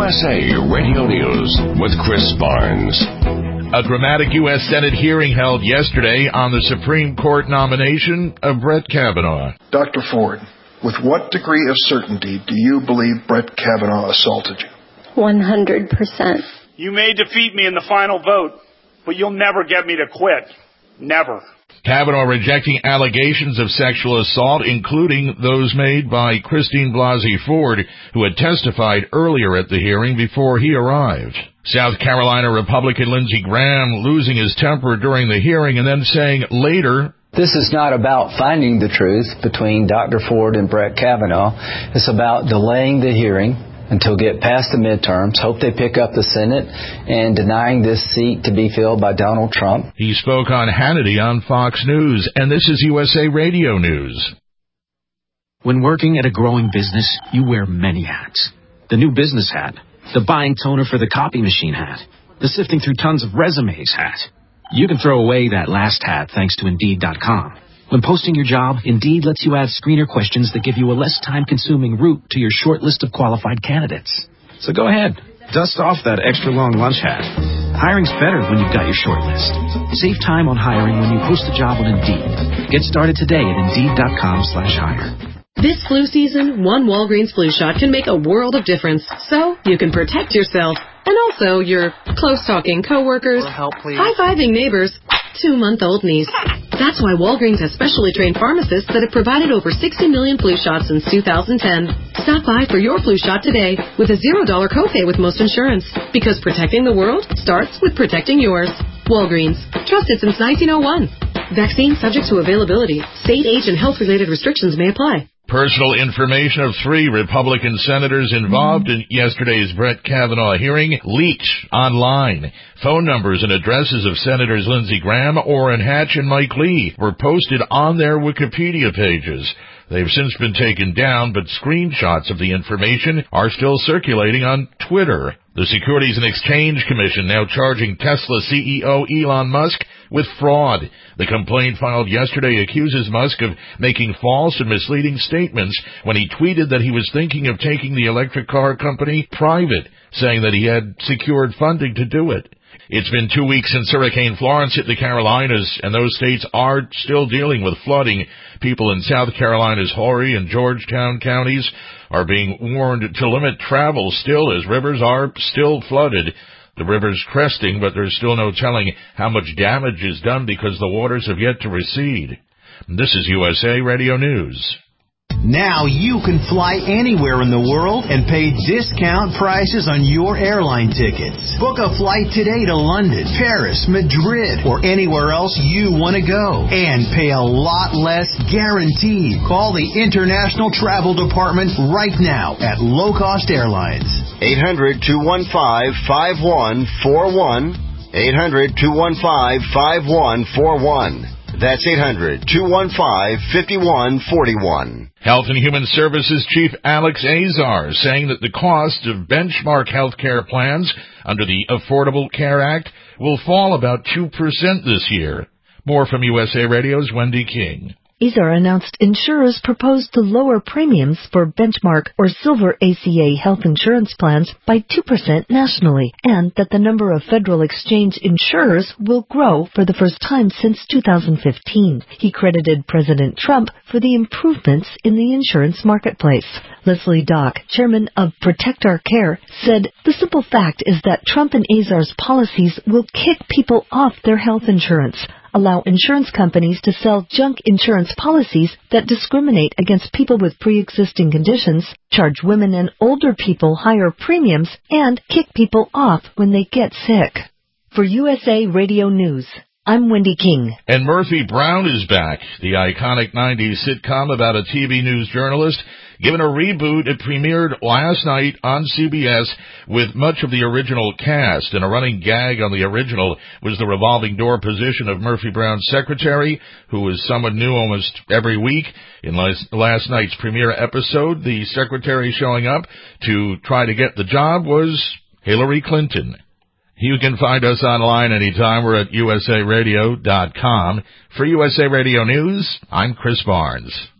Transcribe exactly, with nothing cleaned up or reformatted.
S A Radio News with Chris Barnes. A dramatic U S Senate hearing held yesterday on the Supreme Court nomination of Brett Kavanaugh. Doctor Ford, with what degree of certainty do you believe Brett Kavanaugh assaulted you? one hundred percent. You may defeat me in the final vote, but you'll never get me to quit. Never. Kavanaugh rejecting allegations of sexual assault, including those made by Christine Blasey Ford, who had testified earlier at the hearing before he arrived. South Carolina Republican Lindsey Graham losing his temper during the hearing and then saying later, "This is not about finding the truth between Doctor Ford and Brett Kavanaugh. It's about delaying the hearing until get past the midterms, hope they pick up the Senate, and denying this seat to be filled by Donald Trump." He spoke on Hannity on Fox News, and this is U S A Radio News. When working at a growing business, you wear many hats. The new business hat, the buying toner for the copy machine hat, the sifting through tons of resumes hat. You can throw away that last hat thanks to Indeed dot com. When posting your job, Indeed lets you add screener questions that give you a less time-consuming route to your short list of qualified candidates. So go ahead, dust off that extra long lunch hat. Hiring's better when you've got your short list. Save time on hiring when you post a job on Indeed. Get started today at Indeed dot com slash hire. This flu season, one Walgreens flu shot can make a world of difference, so you can protect yourself and also your close-talking coworkers, high-fiving neighbors, two-month-old niece. That's why Walgreens has specially trained pharmacists that have provided over sixty million flu shots since two thousand ten. Stop by for your flu shot today with a zero dollar copay with most insurance, because protecting the world starts with protecting yours. Walgreens, trusted since nineteen oh one. Vaccine subject to availability. State, age, and health-related restrictions may apply. Personal information of three Republican senators involved in yesterday's Brett Kavanaugh hearing leaked online. Phone numbers and addresses of Senators Lindsey Graham, Orrin Hatch, and Mike Lee were posted on their Wikipedia pages. They've since been taken down, but screenshots of the information are still circulating on Twitter. The Securities and Exchange Commission now charging Tesla C E O Elon Musk with fraud. The complaint filed yesterday accuses Musk of making false and misleading statements when he tweeted that he was thinking of taking the electric car company private, saying that he had secured funding to do it. It's been two weeks since Hurricane Florence hit the Carolinas, and those states are still dealing with flooding. People in South Carolina's Horry and Georgetown counties are being warned to limit travel still, as rivers are still flooded. The river's cresting, but there's still no telling how much damage is done because the waters have yet to recede. This is U S A Radio News. Now you can fly anywhere in the world and pay discount prices on your airline tickets. Book a flight today to London, Paris, Madrid, or anywhere else you want to go. And pay a lot less guaranteed. Call the International Travel Department right now at Low Cost Airlines. eight hundred, two one five, five one four one. eight hundred, two one five, five one four one. That's eight hundred, two one five, five one four one. Health and Human Services Chief Alex Azar saying that the cost of benchmark health care plans under the Affordable Care Act will fall about two percent this year. More from U S A Radio's Wendy King. Azar announced insurers proposed to lower premiums for benchmark or silver A C A health insurance plans by two percent nationally, and that the number of federal exchange insurers will grow for the first time since two thousand fifteen. He credited President Trump for the improvements in the insurance marketplace. Leslie Dock, chairman of Protect Our Care, said the simple fact is that Trump and Azar's policies will kick people off their health insurance, allow insurance companies to sell junk insurance policies that discriminate against people with pre-existing conditions, charge women and older people higher premiums, and kick people off when they get sick. For U S A Radio News, I'm Wendy King. And Murphy Brown is back. The iconic nineties sitcom about a T V news journalist given a reboot. It premiered last night on C B S with much of the original cast, and a running gag on the original was the revolving door position of Murphy Brown's secretary, who was someone new almost every week. In last, last night's premiere episode, the secretary showing up to try to get the job was Hillary Clinton. You can find us online anytime. We're at U S A radio dot com. For U S A Radio News, I'm Chris Barnes.